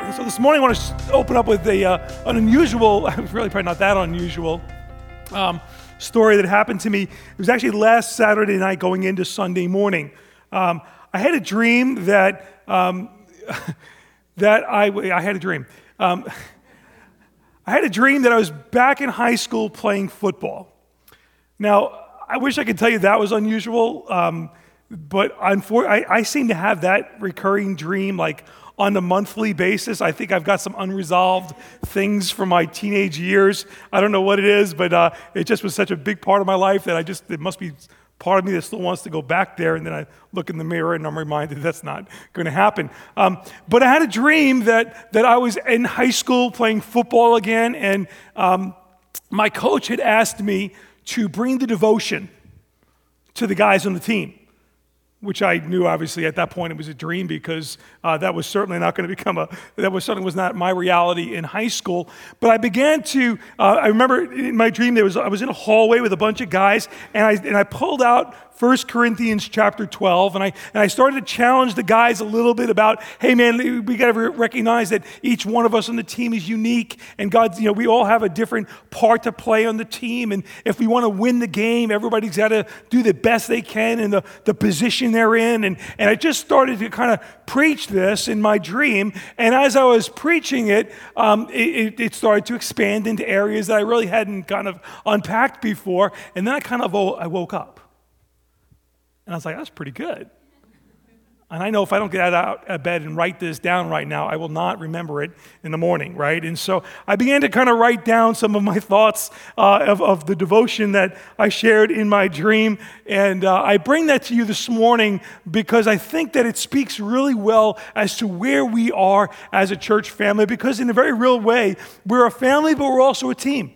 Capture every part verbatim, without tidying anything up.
So this morning I want to open up with a, uh, an unusual, really probably not that unusual, um, story that happened to me. It was actually last Saturday night going into Sunday morning. Um, I had a dream that, um, that I, I had a dream. Um, I had a dream that I was back in high school playing football. Now, I wish I could tell you that was unusual, um, but unfor- I, I seem to have that recurring dream like on a monthly basis. I think I've got some unresolved things from my teenage years. I don't know what it is, but uh, it just was such a big part of my life that I just, it must be part of me that still wants to go back there. And then I look in the mirror and I'm reminded that's not going to happen. Um, but I had a dream that, that I was in high school playing football again, and um, my coach had asked me to bring the devotion to the guys on the team, which I knew obviously at that point it was a dream, because uh, that was certainly not going to become a, that was certainly was not my reality in high school. But I began to, uh, I remember in my dream there was, I was in a hallway with a bunch of guys, and I and I pulled out First Corinthians chapter twelve, and I and I started to challenge the guys a little bit about, hey man, we got to recognize that each one of us on the team is unique, and God, you know, we all have a different part to play on the team, and if we want to win the game, everybody's got to do the best they can in the, the position they're in, and and I just started to kind of preach this in my dream, and as I was preaching it, um, it, it started to expand into areas that I really hadn't kind of unpacked before, and then I kind of I woke up. And I was like, that's pretty good. And I know if I don't get out of bed and write this down right now, I will not remember it in the morning, right? And so I began to kind of write down some of my thoughts uh, of, of the devotion that I shared in my dream. And uh, I bring that to you this morning because I think that it speaks really well as to where we are as a church family, because in a very real way, we're a family, but we're also a team.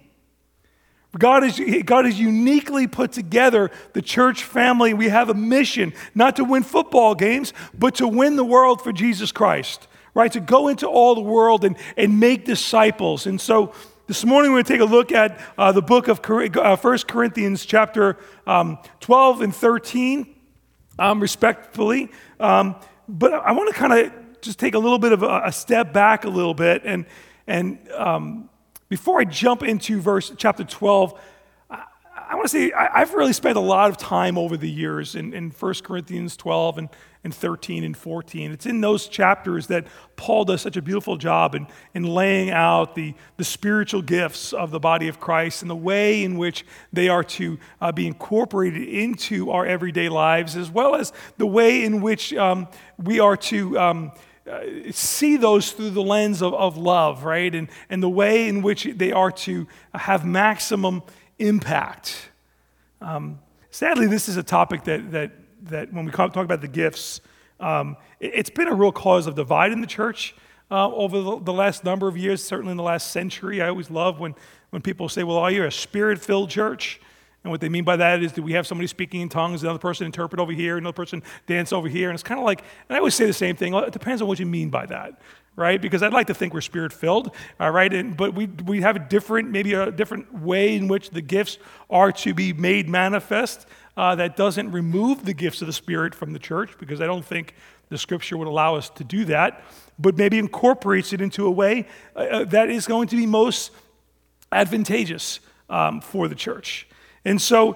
God has, God has uniquely put together the church family. We have a mission, not to win football games, but to win the world for Jesus Christ, right? To go into all the world and, and make disciples. And so this morning we're going to take a look at uh, the book of uh, First Corinthians chapter um, twelve and thirteen, um, respectfully. Um, but I want to kind of just take a little bit of a, a step back a little bit, and and um, before I jump into verse chapter twelve, I, I want to say I, I've really spent a lot of time over the years in, in First Corinthians twelve and, and thirteen and fourteen. It's in those chapters that Paul does such a beautiful job in, in laying out the, the spiritual gifts of the body of Christ and the way in which they are to uh, be incorporated into our everyday lives, as well as the way in which um, we are to um, Uh, see those through the lens of, of love, right? And, and the way in which they are to have maximum impact. Um, sadly, this is a topic that, that, that when we talk about the gifts, um, it, it's been a real cause of divide in the church uh, over the, the last number of years, certainly in the last century. I always love when, when people say, well, are you a spirit-filled church? And what they mean by that is, do we have somebody speaking in tongues, another person interpret over here, another person dance over here? And it's kind of like, and I always say the same thing, well, it depends on what you mean by that, right? Because I'd like to think we're spirit-filled, all right? And, but we we have a different, maybe a different way in which the gifts are to be made manifest uh, that doesn't remove the gifts of the Spirit from the church, because I don't think the Scripture would allow us to do that, but maybe incorporates it into a way uh, that is going to be most advantageous um, for the church. And so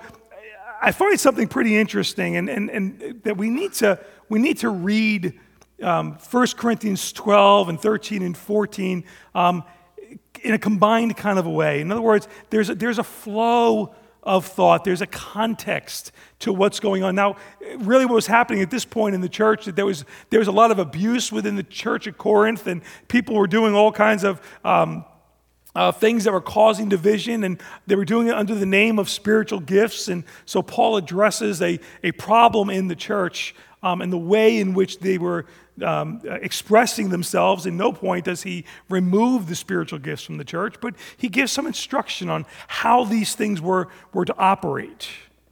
I find something pretty interesting, and, and, and that we need to we need to read um, First Corinthians twelve and thirteen and fourteen um, in a combined kind of a way. In other words, there's a, there's a flow of thought. There's a context to what's going on. Now, really what was happening at this point in the church, that there was there was a lot of abuse within the church at Corinth, and people were doing all kinds of um, Uh, things that were causing division, and they were doing it under the name of spiritual gifts. And so Paul addresses a, a problem in the church um, and the way in which they were um, expressing themselves. In no point does he remove the spiritual gifts from the church, but he gives some instruction on how these things were, were to operate.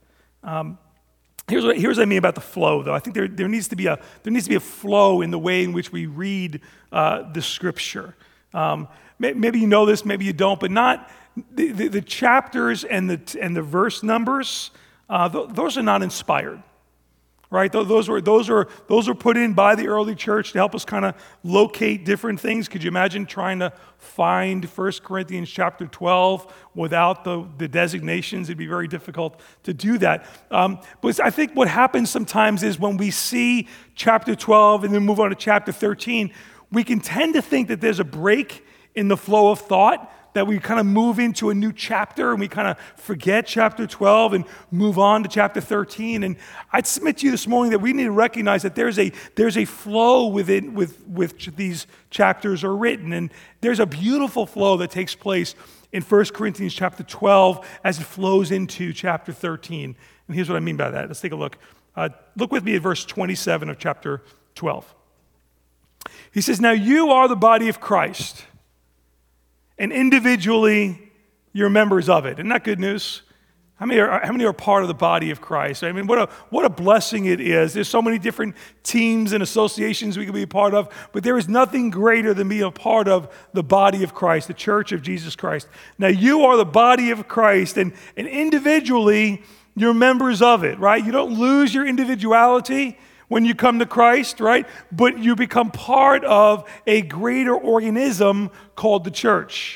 Um, here's, what, here's what I mean about the flow, though. I think there, there, needs to be a, there needs to be a flow in the way in which we read uh, the Scripture. Um, maybe you know this, maybe you don't, but not the, the, the chapters and the and the verse numbers. Uh, th- those are not inspired, right? Th- Those were those are those were put in by the early church to help us kind of locate different things. Could you imagine trying to find First Corinthians chapter twelve without the, the designations? It'd be very difficult to do that. Um, but I think what happens sometimes is when we see chapter twelve and then move on to chapter thirteen, we can tend to think that there's a break in the flow of thought, that we kind of move into a new chapter and we kind of forget chapter twelve and move on to chapter thirteen. And I'd submit to you this morning that we need to recognize that there's a there's a flow within with which these chapters are written, and there's a beautiful flow that takes place in First Corinthians chapter twelve as it flows into chapter thirteen. And here's what I mean by that. Let's take a look. Uh, look with me at verse twenty-seven of chapter twelve. He says, "Now you are the body of Christ, and individually you're members of it." Isn't that good news? How many are, how many are part of the body of Christ? I mean, what a, what a blessing it is. There's so many different teams and associations we can be a part of, but there is nothing greater than being a part of the body of Christ, the church of Jesus Christ. Now, you are the body of Christ, and, and individually you're members of it, right? You don't lose your individuality when you come to Christ, right? But you become part of a greater organism called the church.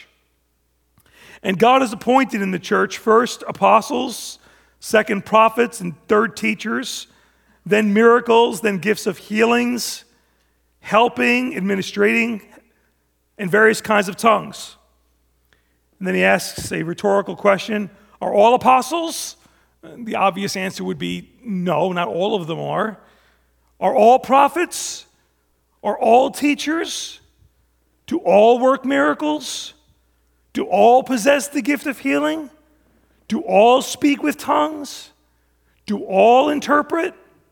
And God has appointed in the church first apostles, second prophets, and third teachers, then miracles, then gifts of healings, helping, administrating, and various kinds of tongues. And then he asks a rhetorical question, are all apostles? The obvious answer would be no, not all of them are. Are all prophets? Are all teachers? Do all work miracles? Do all possess the gift of healing? Do all speak with tongues? Do all interpret?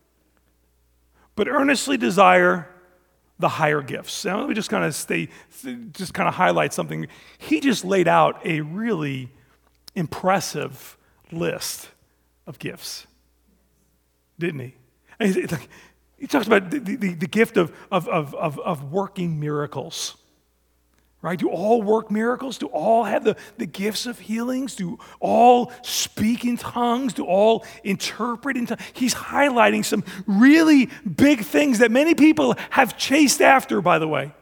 But earnestly desire the higher gifts. Now let me just kind of stay, just kind of highlight something. He just laid out a really impressive list of gifts, didn't he? And he's like, he talks about the, the, the gift of, of, of, of working miracles, right? Do all work miracles? Do all have the, the gifts of healings? Do all speak in tongues? Do all interpret in tongues? He's highlighting some really big things that many people have chased after, by the way.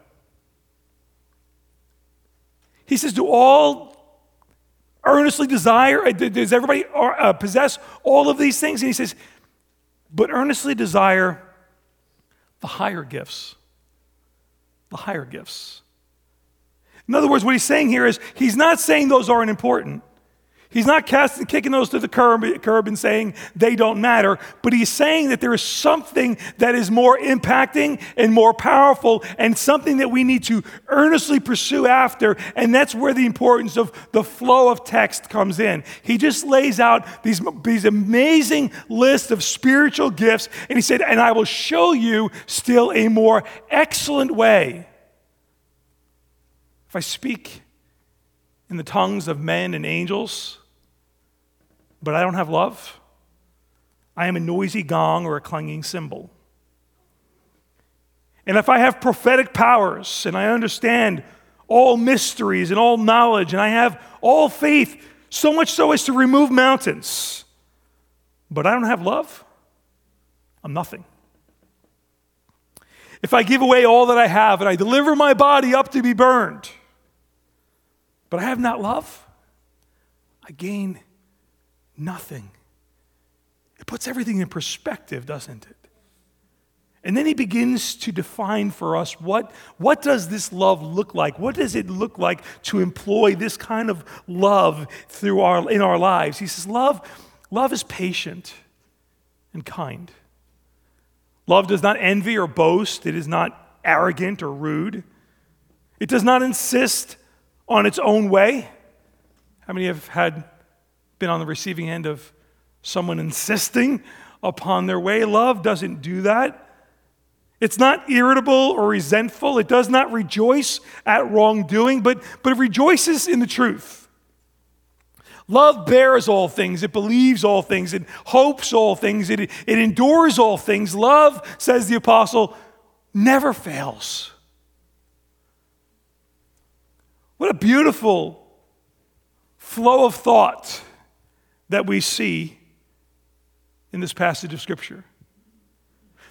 He says, do all earnestly desire? Does everybody uh, possess all of these things? And he says, but earnestly desire the higher gifts. The higher gifts. In other words, what he's saying here is he's not saying those aren't important. He's not casting, kicking those to the curb, curb and saying they don't matter, but he's saying that there is something that is more impacting and more powerful and something that we need to earnestly pursue after, and that's where the importance of the flow of text comes in. He just lays out these, these amazing lists of spiritual gifts, and he said, and I will show you still a more excellent way. If I speak in the tongues of men and angels, but I don't have love, I am a noisy gong or a clanging cymbal. And if I have prophetic powers and I understand all mysteries and all knowledge and I have all faith, so much so as to remove mountains, but I don't have love, I'm nothing. If I give away all that I have and I deliver my body up to be burned, but I have not love, I gain nothing. It puts everything in perspective, doesn't it? And then he begins to define for us what, what does this love look like? What does it look like to employ this kind of love through our, in our lives? He says, love, love is patient and kind. Love does not envy or boast. It is not arrogant or rude. It does not insist on its own way. How many have had been on the receiving end of someone insisting upon their way? Love doesn't do that. It's not irritable or resentful. It does not rejoice at wrongdoing, but, but it rejoices in the truth. Love bears all things. It believes all things. It hopes all things. It, it endures all things. Love, says the apostle, never fails. What a beautiful flow of thought that we see in this passage of Scripture.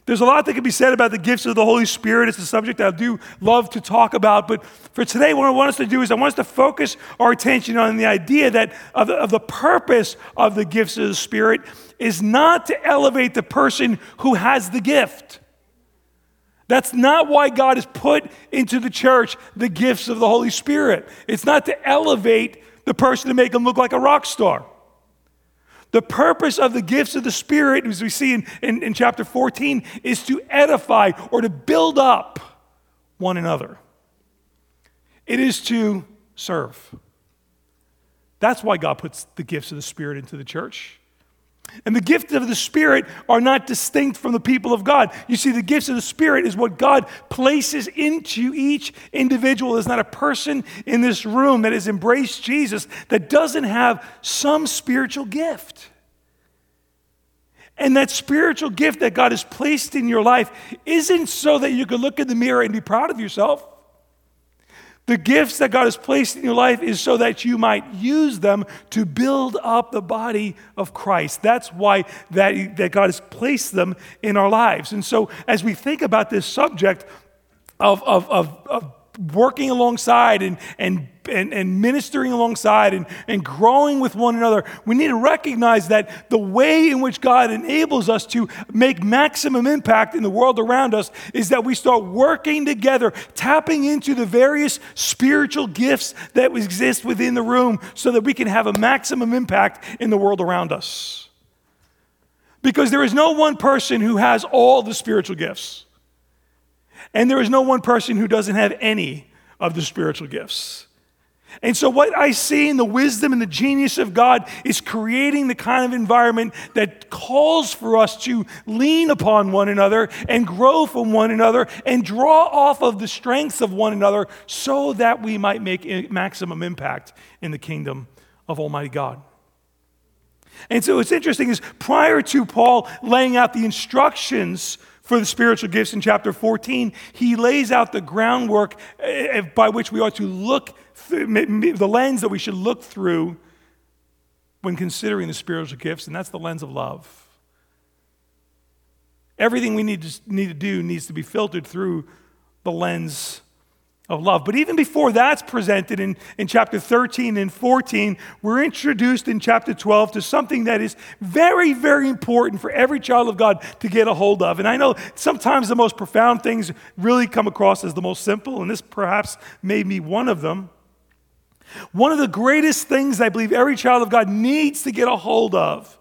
There's a lot that can be said about the gifts of the Holy Spirit. It's a subject that I do love to talk about. But for today, what I want us to do is I want us to focus our attention on the idea that of the, of the purpose of the gifts of the Spirit is not to elevate the person who has the gift. That's not why God has put into the church the gifts of the Holy Spirit. It's not to elevate the person to make them look like a rock star. The purpose of the gifts of the Spirit, as we see in, in, in chapter fourteen, is to edify or to build up one another. It is to serve. That's why God puts the gifts of the Spirit into the church. And the gifts of the Spirit are not distinct from the people of God. You see, the gifts of the Spirit is what God places into each individual. There's not a person in this room that has embraced Jesus that doesn't have some spiritual gift. And that spiritual gift that God has placed in your life isn't so that you can look in the mirror and be proud of yourself. The gifts that God has placed in your life is so that you might use them to build up the body of Christ. That's why that, that God has placed them in our lives. And so as we think about this subject of, of, of, of working alongside and, and, and, and ministering alongside and, and growing with one another, we need to recognize that the way in which God enables us to make maximum impact in the world around us is that we start working together, tapping into the various spiritual gifts that exist within the room so that we can have a maximum impact in the world around us. Because there is no one person who has all the spiritual gifts. And there is no one person who doesn't have any of the spiritual gifts. And so what I see in the wisdom and the genius of God is creating the kind of environment that calls for us to lean upon one another and grow from one another and draw off of the strengths of one another so that we might make maximum impact in the kingdom of Almighty God. And so what's interesting is prior to Paul laying out the instructions for the spiritual gifts in chapter fourteen, he lays out the groundwork by which we ought to look through, the lens that we should look through when considering the spiritual gifts, and that's the lens of love. Everything we need to, need to do needs to be filtered through the lens of love. But even before that's presented in, in chapter thirteen and fourteen, we're introduced in chapter twelve to something that is very, very important for every child of God to get a hold of. And I know sometimes the most profound things really come across as the most simple, and this perhaps may be one of them. One of the greatest things I believe every child of God needs to get a hold of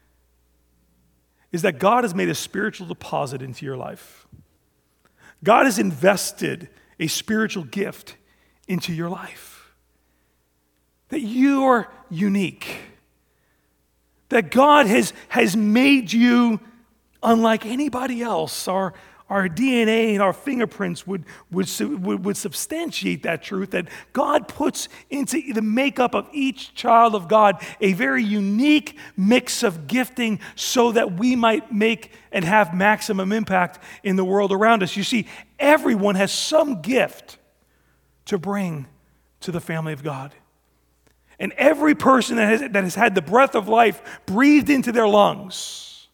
is that God has made a spiritual deposit into your life. God has invested a spiritual gift into your life. That you are unique. That God has, has made you unlike anybody else. Our, our D N A and our fingerprints would, would, would, would substantiate that truth, that God puts into the makeup of each child of God a very unique mix of gifting so that we might make and have maximum impact in the world around us. You see, everyone has some gift to bring to the family of God. And every person that has, that has had the breath of life breathed into their lungs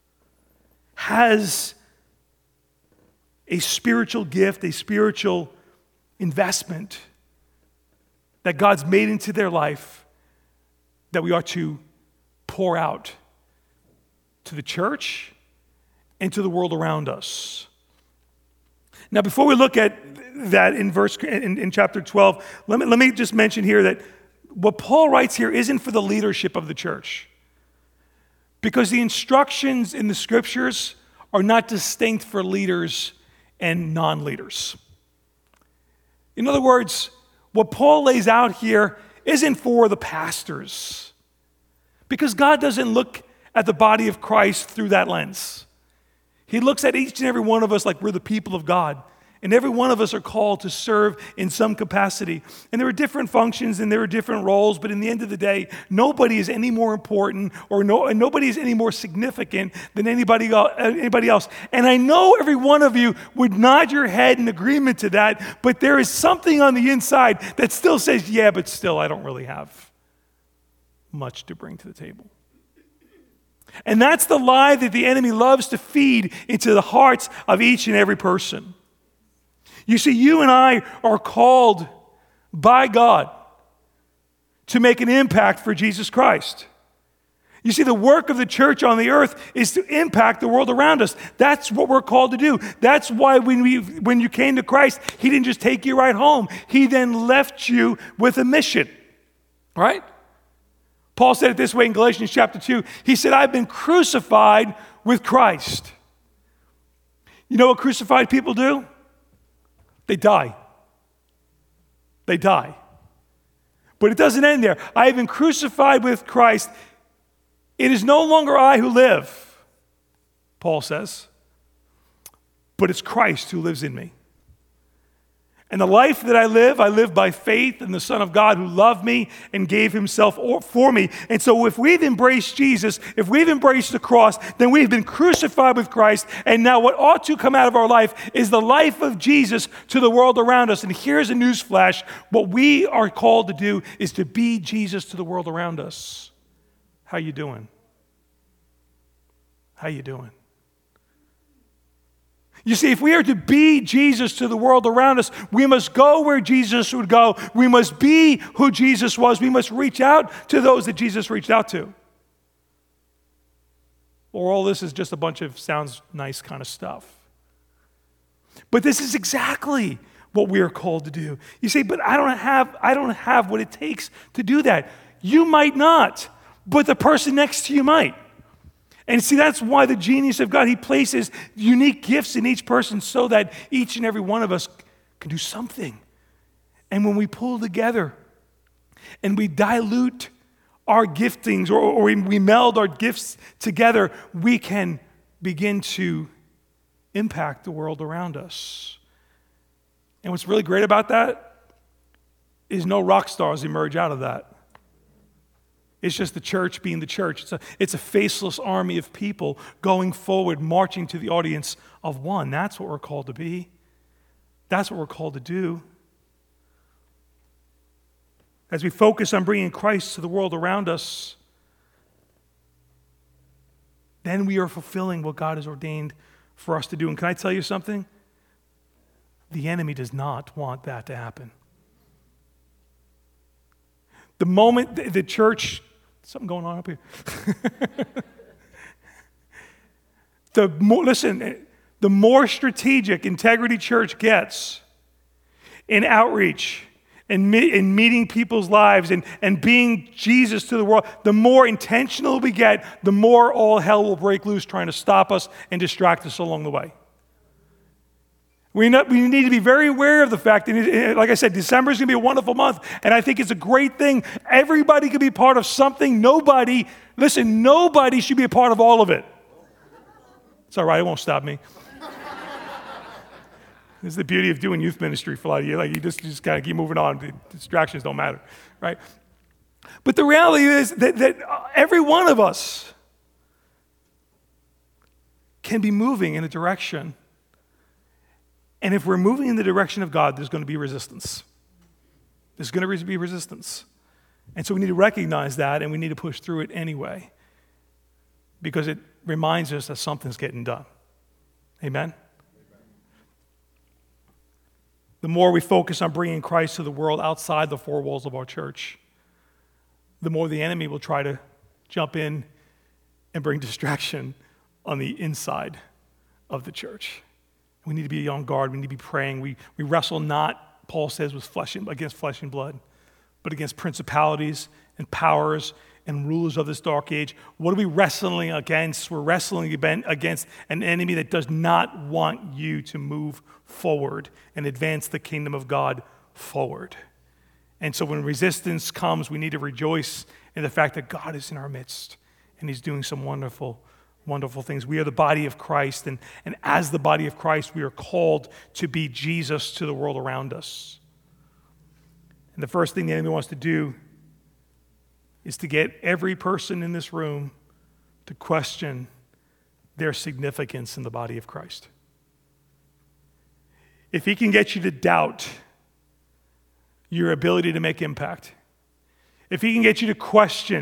has a spiritual gift, a spiritual investment that God's made into their life that we are to pour out to the church and to the world around us. Now, before we look at that in verse in, in chapter twelve, let me, let me just mention here that what Paul writes here isn't for the leadership of the church. Because the instructions in the scriptures are not distinct for leaders and non-leaders. In other words, what Paul lays out here isn't for the pastors. Because God doesn't look at the body of Christ through that lens. He looks at each and every one of us like we're the people of God. And every one of us are called to serve in some capacity. And there are different functions and there are different roles, but in the end of the day, nobody is any more important or no, and nobody is any more significant than anybody, anybody else. And I know every one of you would nod your head in agreement to that, but there is something on the inside that still says, yeah, but still I don't really have much to bring to the table. And that's the lie that the enemy loves to feed into the hearts of each and every person. You see, you and I are called by God to make an impact for Jesus Christ. You see, the work of the church on the earth is to impact the world around us. That's what we're called to do. That's why when we, when you came to Christ, He didn't just take you right home. He then left you with a mission, right? Paul said it this way in Galatians chapter two. He said, I've been crucified with Christ. You know what crucified people do? They die. They die. But it doesn't end there. I have been crucified with Christ. It is no longer I who live, Paul says, but it's Christ who lives in me. And the life that I live, I live by faith in the Son of God who loved me and gave Himself for me. And so if we've embraced Jesus, if we've embraced the cross, then we've been crucified with Christ. And now what ought to come out of our life is the life of Jesus to the world around us. And here's a news flash. What we are called to do is to be Jesus to the world around us. How you doing? How you doing? You see, if we are to be Jesus to the world around us, we must go where Jesus would go. We must be who Jesus was. We must reach out to those that Jesus reached out to. Or all this is just a bunch of sounds nice kind of stuff. But this is exactly what we are called to do. You say, but I don't have, I don't have what it takes to do that. You might not, but the person next to you might. And see, that's why the genius of God, He places unique gifts in each person so that each and every one of us can do something. And when we pull together and we dilute our giftings or, or we meld our gifts together, we can begin to impact the world around us. And what's really great about that is no rock stars emerge out of that. It's just the church being the church. It's a, it's a faceless army of people going forward, marching to the audience of one. That's what we're called to be. That's what we're called to do. As we focus on bringing Christ to the world around us, then we are fulfilling what God has ordained for us to do. And can I tell you something? The enemy does not want that to happen. The moment the church, something going on up here. the more, listen, the more strategic Integrity Church gets in outreach and me, in meeting people's lives and, and being Jesus to the world, the more intentional we get, the more all hell will break loose trying to stop us and distract us along the way. We need to be very aware of the fact that, like I said, December is going to be a wonderful month, and I think it's a great thing. Everybody can be part of something. Nobody, listen, nobody should be a part of all of it. It's all right, it won't stop me. This is the beauty of doing youth ministry for a lot of you. Like, you just, you just kind of keep moving on. The distractions don't matter, right? But the reality is that, that every one of us can be moving in a direction. And if we're moving in the direction of God, there's going to be resistance. There's going to be resistance. And so we need to recognize that, and we need to push through it anyway, because it reminds us that something's getting done. Amen? Amen? The more we focus on bringing Christ to the world outside the four walls of our church, the more the enemy will try to jump in and bring distraction on the inside of the church. We need to be on guard. We need to be praying. We, we wrestle not, Paul says, with flesh and, against flesh and blood, but against principalities and powers and rulers of this dark age. What are we wrestling against? We're wrestling against an enemy that does not want you to move forward and advance the kingdom of God forward. And so when resistance comes, we need to rejoice in the fact that God is in our midst and He's doing some wonderful Wonderful things. We are the body of Christ, and, and as the body of Christ, we are called to be Jesus to the world around us. And the first thing the enemy wants to do is to get every person in this room to question their significance in the body of Christ. If he can get you to doubt your ability to make impact, if he can get you to question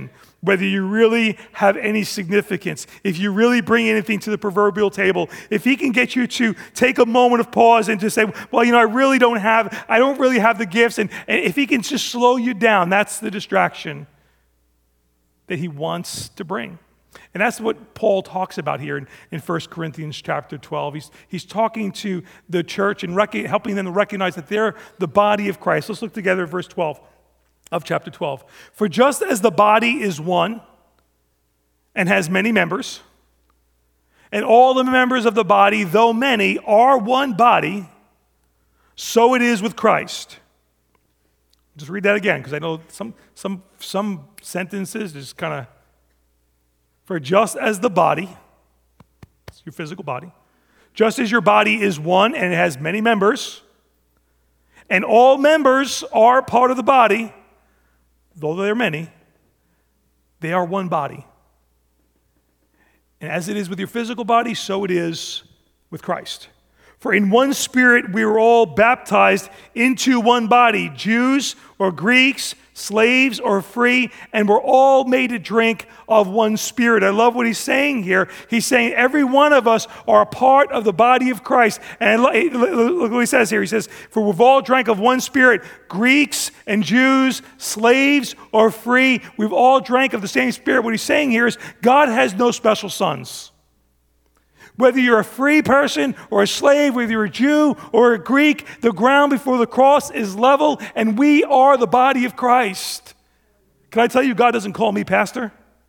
whether you really have any significance, if you really bring anything to the proverbial table, if he can get you to take a moment of pause and to say, well, you know, I really don't have, I don't really have the gifts, and, and if he can just slow you down, that's the distraction that he wants to bring. And that's what Paul talks about here in, in First Corinthians chapter twelve. He's, he's talking to the church and rec- helping them to recognize that they're the body of Christ. Let's look together at verse twelve of chapter twelve. For just as the body is one and has many members, and all the members of the body, though many, are one body, so it is with Christ. Just read that again, because I know some, some, some sentences just kind of, for just as the body, it's your physical body, just as your body is one and it has many members, and all members are part of the body, though there are many, they are one body. And as it is with your physical body, so it is with Christ. For in one Spirit we were all baptized into one body, Jews or Greeks, slaves or free, and we're all made to drink of one Spirit. I love what he's saying here. He's saying every one of us are a part of the body of Christ. And look what he says here. He says, for we've all drank of one Spirit, Greeks and Jews, slaves or free. We've all drank of the same Spirit. What he's saying here is God has no special sons. Whether you're a free person or a slave, whether you're a Jew or a Greek, the ground before the cross is level, and we are the body of Christ. Can I tell you, God doesn't call me pastor?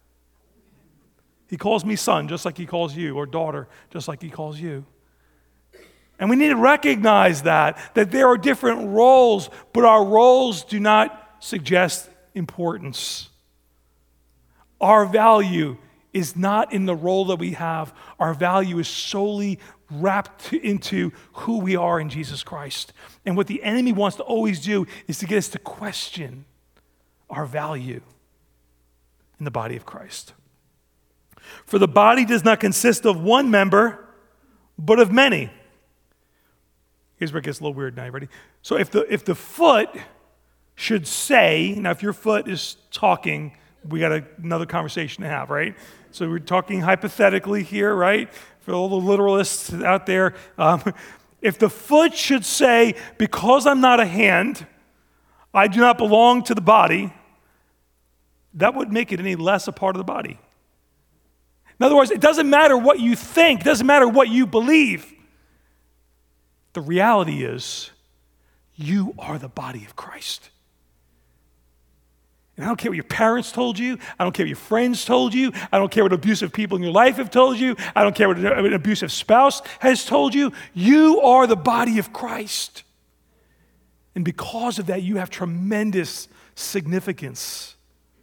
He calls me son, just like he calls you, or daughter, just like he calls you. And we need to recognize that, that there are different roles, but our roles do not suggest importance. Our value is not in the role that we have. Our value is solely wrapped into who we are in Jesus Christ. And what the enemy wants to always do is to get us to question our value in the body of Christ. For the body does not consist of one member, but of many. Here's where it gets a little weird now. You ready? So if the if the foot should say, now if your foot is talking, we got a, another conversation to have, right? So we're talking hypothetically here, right? For all the literalists out there, um, if the foot should say, because I'm not a hand, I do not belong to the body, that wouldn't make it any less a part of the body. In other words, it doesn't matter what you think, it doesn't matter what you believe. The reality is, you are the body of Christ. And I don't care what your parents told you. I don't care what your friends told you. I don't care what abusive people in your life have told you. I don't care what an abusive spouse has told you. You are the body of Christ. And because of that, you have tremendous significance.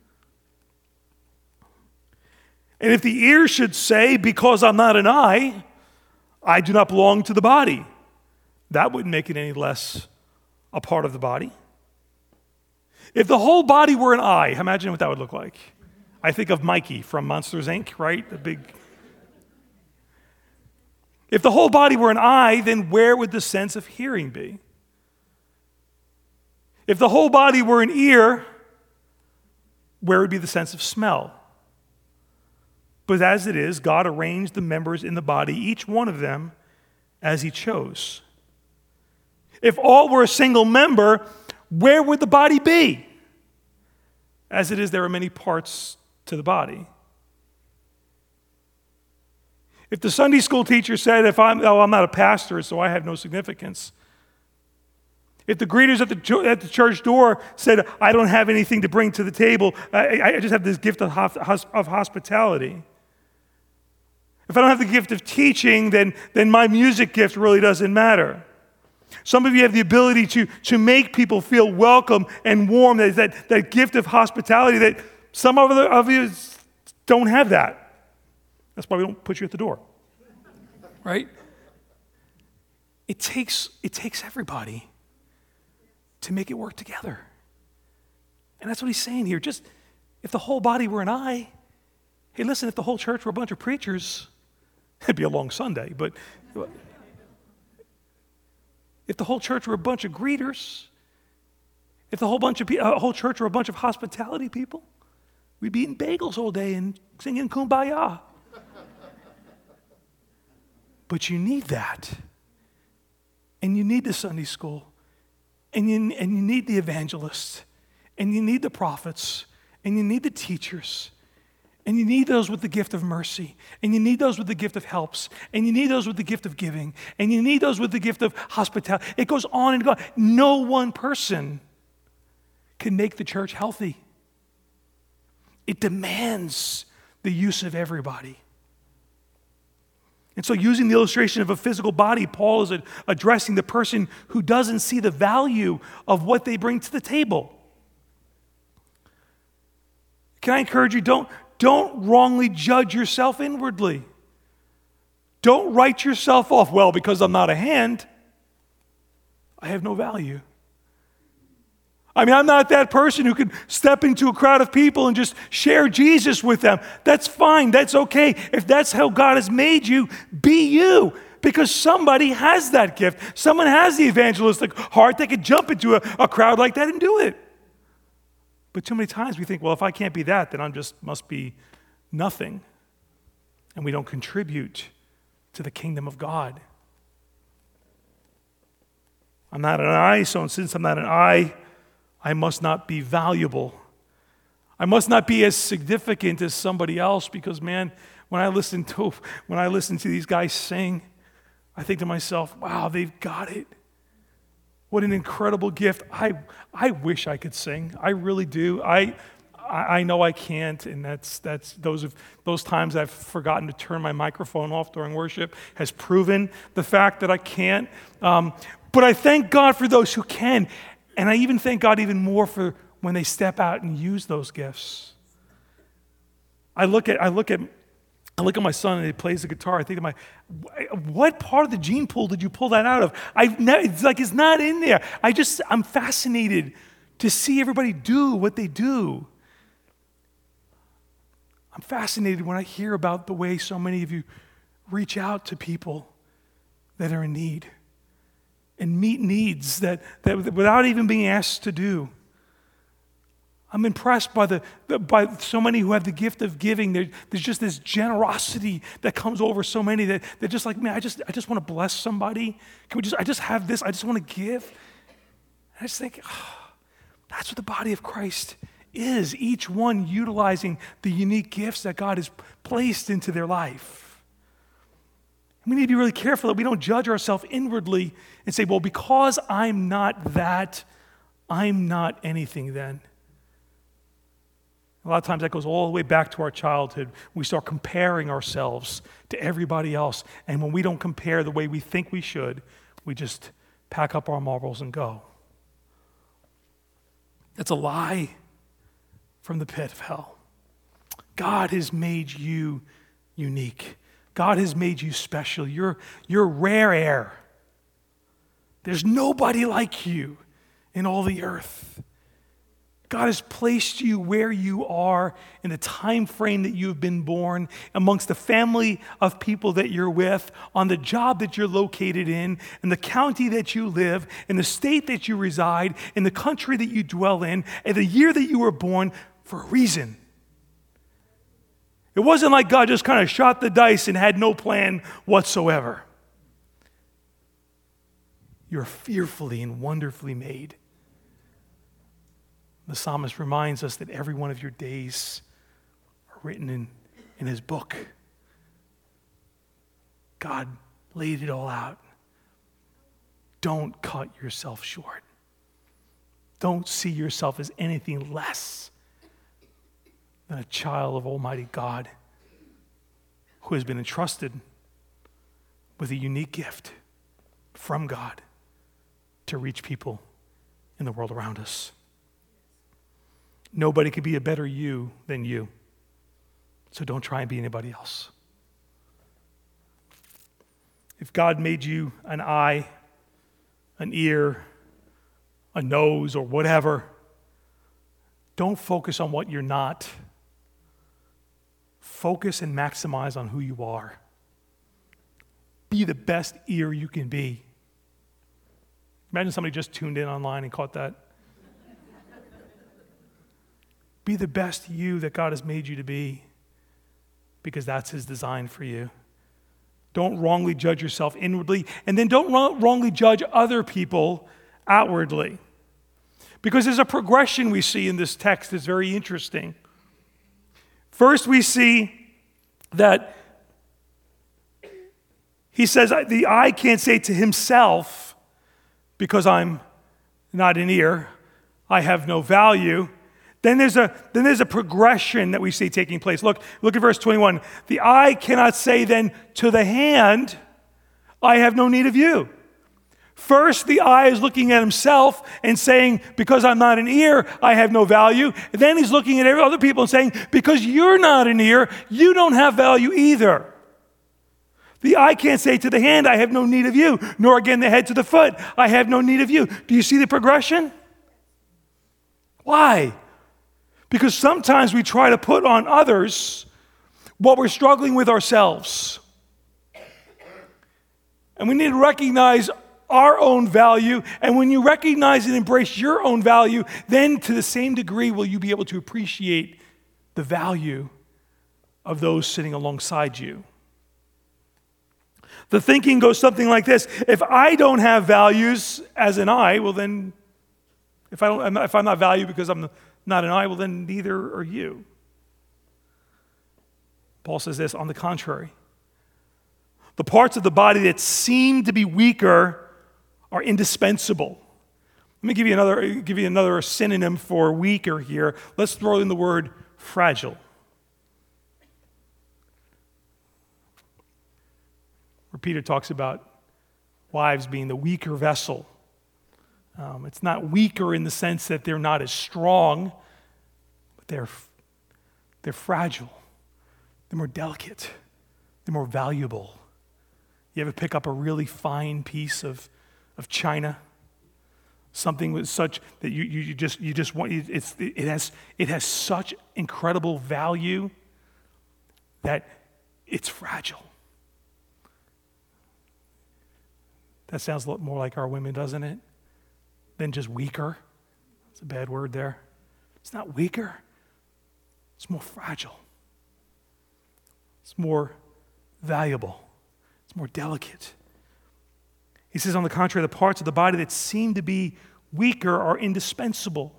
And if the ear should say, because I'm not an eye, I do not belong to the body, that wouldn't make it any less a part of the body. If the whole body were an eye, imagine what that would look like. I think of Mikey from Monsters, Incorporated, right? The big. If the whole body were an eye, then where would the sense of hearing be? If the whole body were an ear, where would be the sense of smell? But as it is, God arranged the members in the body, each one of them, as he chose. If all were a single member, where would the body be? As it is, there are many parts to the body. If the Sunday school teacher said, "If I'm, oh, I'm not a pastor, so I have no significance." If the greeters at the, at the church door said, "I don't have anything to bring to the table, I, I just have this gift of, of hospitality." If I don't have the gift of teaching, then, then my music gift really doesn't matter. Some of you have the ability to, to make people feel welcome and warm. That, that, that gift of hospitality that some of, the, of you don't have that. That's why we don't put you at the door. Right? It takes, it takes everybody to make it work together. And that's what he's saying here. Just if the whole body were an eye, hey, listen, if the whole church were a bunch of preachers, it'd be a long Sunday, but if the whole church were a bunch of greeters, if the whole bunch of pe- uh, whole church were a bunch of hospitality people, We'd be eating bagels all day and singing Kumbaya. But you need that. And you need the Sunday school. And you, and you need the evangelists. And you need the prophets. And you need the teachers. And you need those with the gift of mercy. And you need those with the gift of helps. And you need those with the gift of giving. And you need those with the gift of hospitality. It goes on and on. No one person can make the church healthy. It demands the use of everybody. And so using the illustration of a physical body, Paul is addressing the person who doesn't see the value of what they bring to the table. Can I encourage you, don't, don't wrongly judge yourself inwardly. Don't write yourself off, well, because I'm not a hand, I have no value. I mean, I'm not that person who can step into a crowd of people and just share Jesus with them. That's fine. That's okay. If that's how God has made you, be you. Because somebody has that gift. Someone has the evangelistic heart. They could jump into a, a crowd like that and do it. But too many times we think, well, if I can't be that, then I just must be nothing. And we don't contribute to the kingdom of God. I'm not an I, so since I'm not an I, I must not be valuable. I must not be as significant as somebody else because, man, when I listen to when I listen to these guys sing, I think to myself, wow, they've got it. What an incredible gift. I I wish I could sing. I really do. I I, I know I can't, and that's that's those of those times I've forgotten to turn my microphone off during worship has proven the fact that I can't. Um, but I thank God for those who can. And I even thank God even more for when they step out and use those gifts. I look at I look at I look at my son and he plays the guitar. I think of my, what part of the gene pool did you pull that out of? I've never, it's like it's not in there. I just I'm fascinated to see everybody do what they do. I'm fascinated when I hear about the way so many of you reach out to people that are in need. And meet needs that, that without even being asked to do. I'm impressed by the, the by so many who have the gift of giving. There, there's just this generosity that comes over so many that they're just like, man, I just I just want to bless somebody. Can we just I just have this? I just want to give. And I just think, oh, that's what the body of Christ is. Each one utilizing the unique gifts that God has placed into their life. We need to be really careful that we don't judge ourselves inwardly and say, well, because I'm not that, I'm not anything then. A lot of times that goes all the way back to our childhood. We start comparing ourselves to everybody else. And when we don't compare the way we think we should, we just pack up our marbles and go. That's a lie from the pit of hell. God has made you unique. God has made you special. You're, you're rare air. There's nobody like you in all the earth. God has placed you where you are in the time frame that you've been born, amongst the family of people that you're with, on the job that you're located in, in the county that you live, in the state that you reside, in the country that you dwell in, and the year that you were born for a reason. It wasn't like God just kind of shot the dice and had no plan whatsoever. You're fearfully and wonderfully made. The psalmist reminds us that every one of your days are written in, in his book. God laid it all out. Don't cut yourself short. Don't see yourself as anything less than a child of Almighty God who has been entrusted with a unique gift from God to reach people in the world around us. Nobody could be a better you than you. So don't try and be anybody else. If God made you an eye, an ear, a nose, or whatever, don't focus on what you're not. Focus and maximize on who you are. Be the best ear you can be. Imagine somebody just tuned in online and caught that. Be the best you that God has made you to be, because that's his design for you. Don't wrongly judge yourself inwardly, and then don't wrong, wrongly judge other people outwardly. Because there's a progression we see in this text that's very interesting. First, we see that he says, the eye can't say to himself, because I'm not an ear, I have no value. Then there's a then there's a progression that we see taking place. Look, look at verse twenty-one. The eye cannot say then to the hand, I have no need of you. First, the eye is looking at himself and saying, because I'm not an ear, I have no value. And then he's looking at other people and saying, because you're not an ear, you don't have value either. The eye can't say to the hand, I have no need of you, nor again the head to the foot, I have no need of you. Do you see the progression? Why? Because sometimes we try to put on others what we're struggling with ourselves. And we need to recognize our own value. And when you recognize and embrace your own value, then to the same degree will you be able to appreciate the value of those sitting alongside you. The thinking goes something like this. If I don't have values as an I, well then, if, I don't, if I'm not valued because I'm not an I, well then neither are you. Paul says this, on the contrary. The parts of the body that seem to be weaker are indispensable. Let me give you another, give you another synonym for weaker here. Let's throw in the word fragile. Where Peter talks about wives being the weaker vessel. Um, it's not weaker in the sense that they're not as strong, but they're, they're fragile. They're more delicate. They're more valuable. You ever pick up a really fine piece of, of china? Something with such that you, you, you just you just want it's it has it has such incredible value that it's fragile. That sounds a lot more like our women, doesn't it? Than just weaker. It's a bad word there. It's not weaker. It's more fragile. It's more valuable. It's more delicate. He says, on the contrary, the parts of the body that seem to be weaker are indispensable.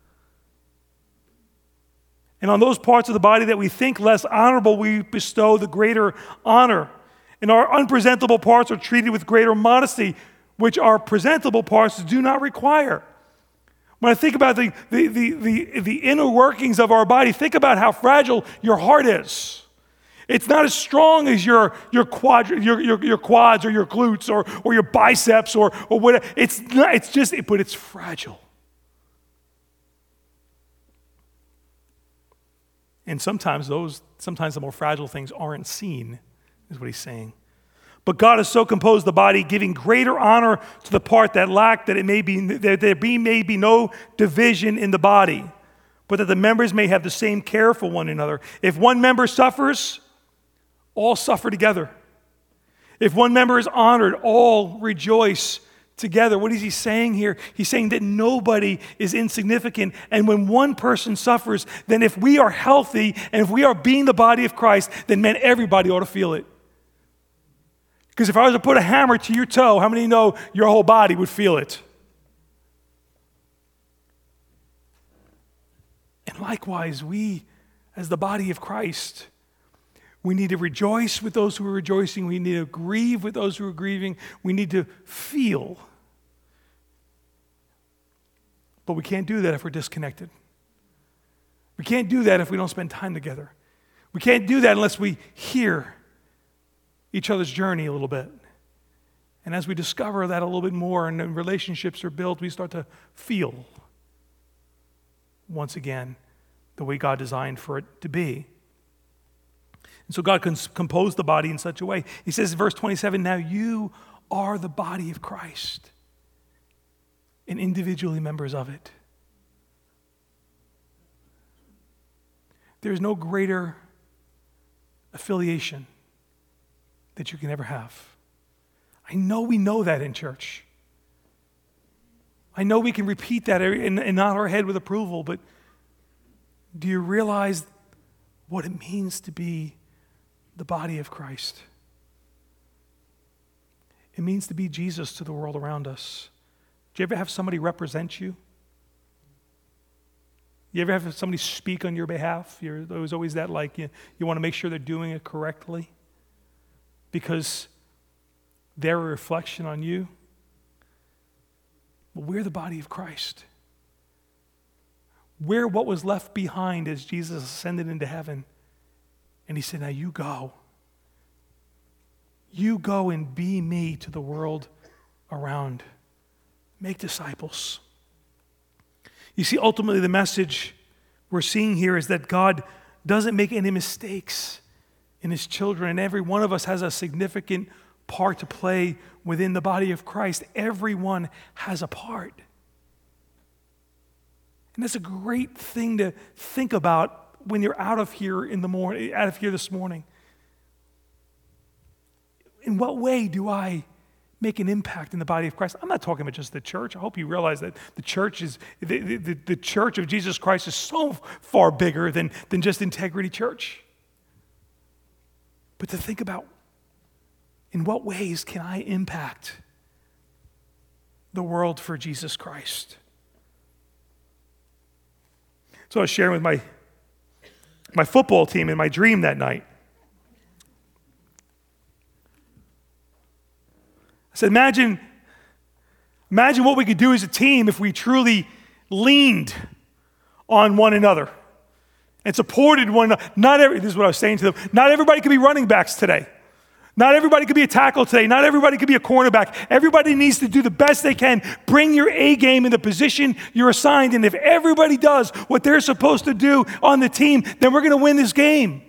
And on those parts of the body that we think less honorable, we bestow the greater honor. And our unpresentable parts are treated with greater modesty, which our presentable parts do not require. When I think about the, the, the, the, the inner workings of our body, think about how fragile your heart is. It's not as strong as your, your, quad, your, your, your quads or your glutes or, or your biceps or, or whatever. It's, not, it's just, but it's fragile. And sometimes those, sometimes the more fragile things aren't seen, is what he's saying. But God has so composed the body, giving greater honor to the part that lacked, that it may be that there be may be no division in the body, but that the members may have the same care for one another. If one member suffers, all suffer together. If one member is honored, all rejoice together. What is he saying here? He's saying that nobody is insignificant. And when one person suffers, then if we are healthy and if we are being the body of Christ, then man, everybody ought to feel it. Because if I was to put a hammer to your toe, how many know your whole body would feel it? And likewise, we, as the body of Christ, we need to rejoice with those who are rejoicing. We need to grieve with those who are grieving. We need to feel. But we can't do that if we're disconnected. We can't do that if we don't spend time together. We can't do that unless we hear each other's journey a little bit. And as we discover that a little bit more and relationships are built, we start to feel, once again, the way God designed for it to be. And so God cons- composed the body in such a way. He says in verse twenty-seven, now you are the body of Christ and individually members of it. There's no greater affiliation that you can ever have. I know we know that in church. I know we can repeat that and, and nod our head with approval, but Do you realize what it means to be the body of Christ? It means to be Jesus to the world around us. Do you ever have somebody represent you? You ever have somebody speak on your behalf? You're, there was always that, like, you, you want to make sure they're doing it correctly because they're a reflection on you. Well, we're the body of Christ. We're what was left behind as Jesus ascended into heaven. And he said, now you go. You go and be me to the world around. Make disciples. You see, ultimately the message we're seeing here is that God doesn't make any mistakes in his children, and every one of us has a significant part to play within the body of Christ. Everyone has a part. And that's a great thing to think about when you're out of here in the morning, out of here this morning. In what way do I make an impact in the body of Christ? I'm not talking about just the church. I hope you realize that the church is the, the, the church of Jesus Christ is so far bigger than, than just Integrity Church. But to think about, in what ways can I impact the world for Jesus Christ? So I was sharing with my, my football team in my dream that night. I said, imagine, imagine what we could do as a team if we truly leaned on one another and supported one another. Not every, this is what I was saying to them, not everybody could be running backs today. Not everybody could be a tackle today. Not everybody could be a cornerback. Everybody needs to do the best they can. Bring your A game in the position you're assigned. And if everybody does what they're supposed to do on the team, then we're going to win this game.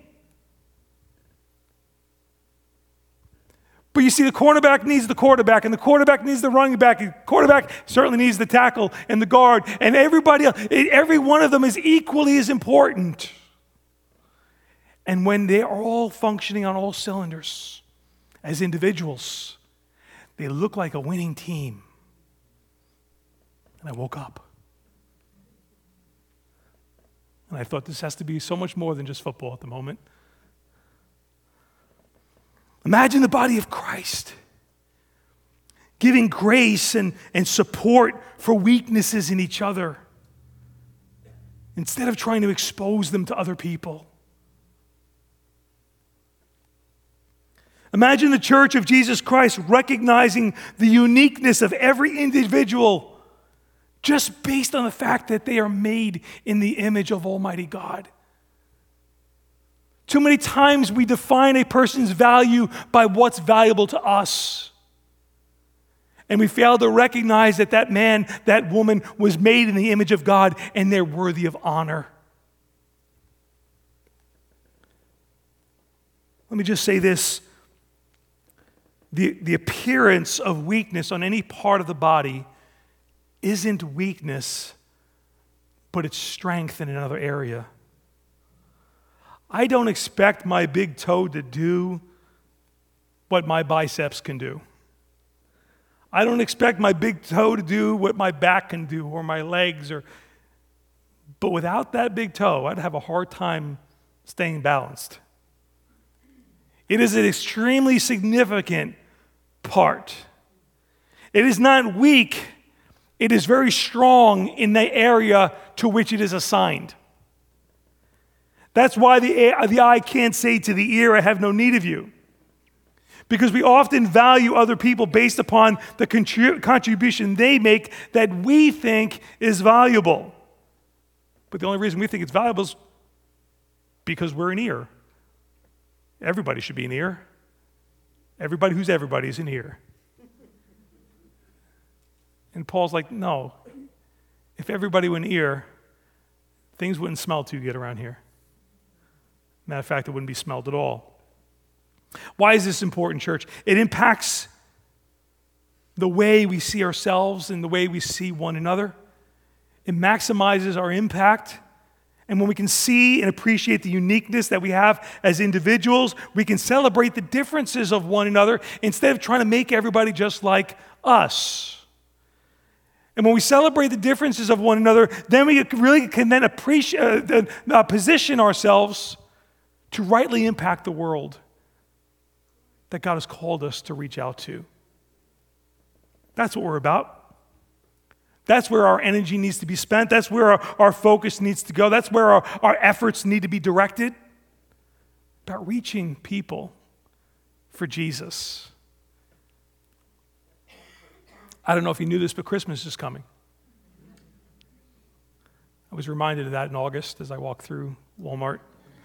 But you see, the cornerback needs the quarterback, and the quarterback needs the running back, and the quarterback certainly needs the tackle and the guard, and everybody else, every one of them is equally as important. And when they are all functioning on all cylinders as individuals, they look like a winning team. And I woke up. And I thought this has to be so much more than just football at the moment. Imagine the body of Christ giving grace and, and support for weaknesses in each other instead of trying to expose them to other people. Imagine the church of Jesus Christ recognizing the uniqueness of every individual just based on the fact that they are made in the image of Almighty God. Too many times we define a person's value by what's valuable to us. And we fail to recognize that that man, that woman was made in the image of God and they're worthy of honor. Let me just say this. The, the appearance of weakness on any part of the body isn't weakness, but it's strength in another area. I don't expect my big toe to do what my biceps can do. I don't expect my big toe to do what my back can do or my legs. Or, but without that big toe, I'd have a hard time staying balanced. It is an extremely significant part. It is not weak. It is very strong in the area to which it is assigned. That's why the, the eye can't say to the ear, I have no need of you. Because we often value other people based upon the contrib- contribution they make that we think is valuable. But the only reason we think it's valuable is because we're an ear. Everybody should be an ear. Everybody who's everybody is an ear. And Paul's like, no. If everybody were an ear, things wouldn't smell too good around here. Matter of fact, it wouldn't be smelled at all. Why is this important, church? It impacts the way we see ourselves and the way we see one another. It maximizes our impact. And when we can see and appreciate the uniqueness that we have as individuals, we can celebrate the differences of one another instead of trying to make everybody just like us. And when we celebrate the differences of one another, then we really can then appreciate, uh, uh, position ourselves to rightly impact the world that God has called us to reach out to. That's what we're about. That's where our energy needs to be spent. That's where our, our focus needs to go. That's where our, our efforts need to be directed. About reaching people for Jesus. I don't know if you knew this, but Christmas is coming. I was reminded of that in August as I walked through Walmart.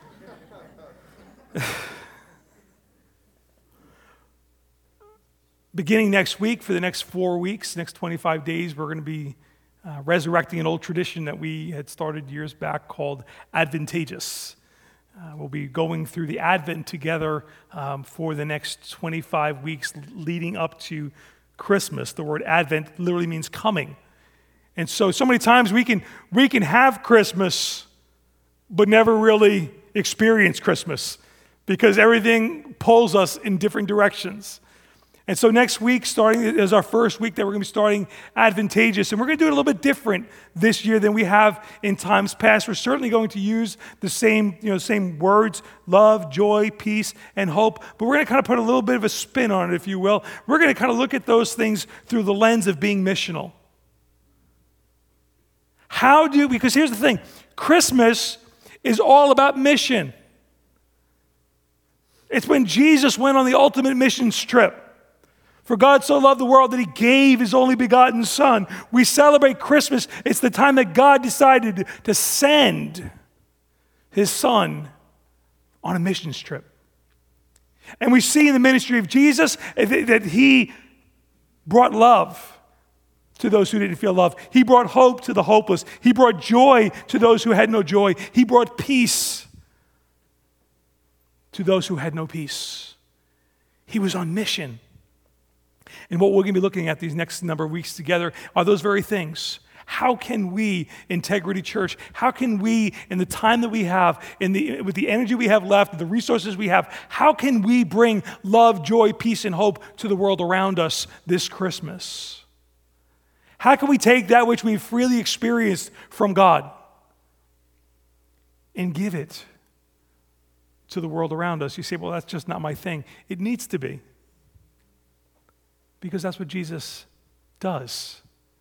Beginning next week, for the next four weeks, next twenty-five days, we're going to be uh, resurrecting an old tradition that we had started years back called Adventageous. Uh, we'll be going through the Advent together um, for the next twenty-five weeks leading up to Christmas. The word Advent literally means coming. And so, so many times we can, we can have Christmas, but never really experience Christmas because everything pulls us in different directions. And so next week, starting is our first week that we're going to be starting Adventageous. And we're going to do it a little bit different this year than we have in times past. We're certainly going to use the same, you know, same words, love, joy, peace, and hope. But we're going to kind of put a little bit of a spin on it, if you will. We're going to kind of look at those things through the lens of being missional. How do, because here's the thing, Christmas is all about mission. It's when Jesus went on the ultimate mission trip. For God so loved the world that he gave his only begotten Son. We celebrate Christmas. It's the time that God decided to send his Son on a missions trip. And we see in the ministry of Jesus that he brought love to those who didn't feel love. He brought hope to the hopeless. He brought joy to those who had no joy. He brought peace to those who had no peace. He was on mission. And what we're going to be looking at these next number of weeks together are those very things. How can we, Integrity Church, how can we, in the time that we have, in the, with the energy we have left, the resources we have, how can we bring love, joy, peace, and hope to the world around us this Christmas? How can we take that which we've freely experienced from God and give it to the world around us? You say, well, that's just not my thing. It needs to be. Because that's what Jesus does.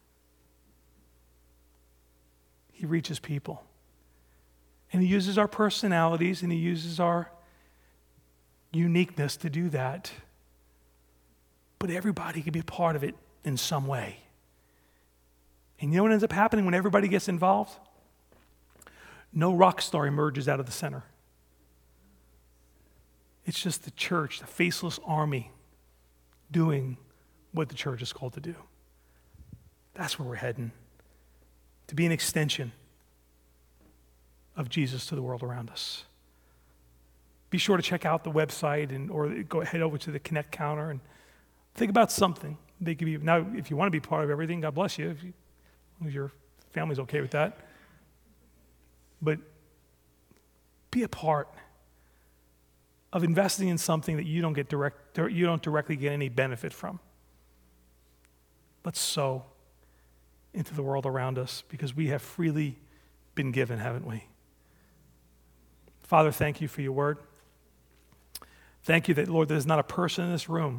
He reaches people. And he uses our personalities and he uses our uniqueness to do that. But everybody can be a part of it in some way. And you know what ends up happening when everybody gets involved? No rock star emerges out of the center. It's just the church, the faceless army, doing what the church is called to do. That's where we're heading. To be an extension of Jesus to the world around us. Be sure to check out the website and or go head over to the Connect counter and think about something. They could be now. If you want to be part of everything, God bless you. If, you, if your family's okay with that, but be a part of investing in something that you don't get direct. You don't directly get any benefit from. Let's sow into the world around us because we have freely been given, haven't we? Father, thank you for your word. Thank you that, Lord, there's not a person in this room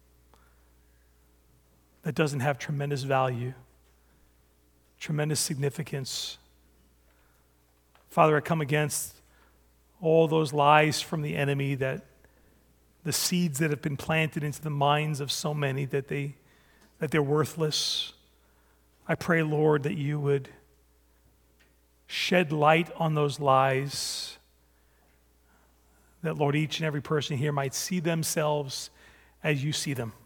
that doesn't have tremendous value, tremendous significance. Father, I come against all those lies from the enemy, that the seeds that have been planted into the minds of so many that they that they're worthless. I pray, Lord, that you would shed light on those lies, that, Lord, each and every person here might see themselves as you see them.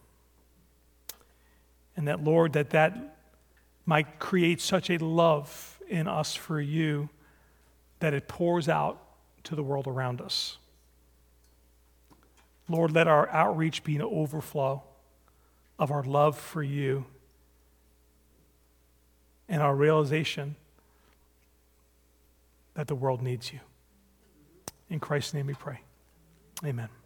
And that, Lord, that that might create such a love in us for you that it pours out to the world around us. Lord, let our outreach be an overflow of our love for you and our realization that the world needs you. In Christ's name we pray. Amen.